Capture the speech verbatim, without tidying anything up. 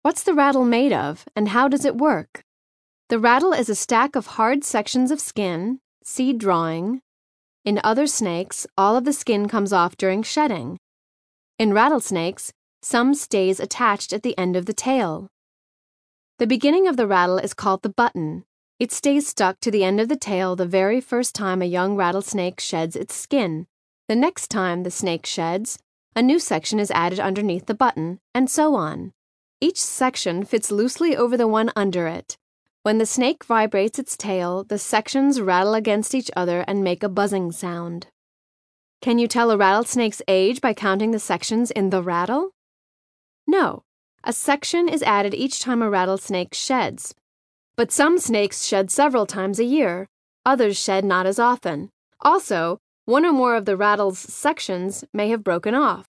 What's the rattle made of, and how does it work? The rattle is a stack of hard sections of skin. See drawing. In other snakes, all of the skin comes off during shedding. In rattlesnakes, some stays attached at the end of the tail. The beginning of the rattle is called the button. It stays stuck to the end of the tail the very first time a young rattlesnake sheds its skin. The next time the snake sheds, a new section is added underneath the button, and so on. Each section fits loosely over the one under it. When the snake vibrates its tail, the sections rattle against each other and make a buzzing sound. Can you tell a rattlesnake's age by counting the sections in the rattle? No. A section is added each time a rattlesnake sheds. But some snakes shed several times a year. Others shed not as often. Also, one or more of the rattle's sections may have broken off.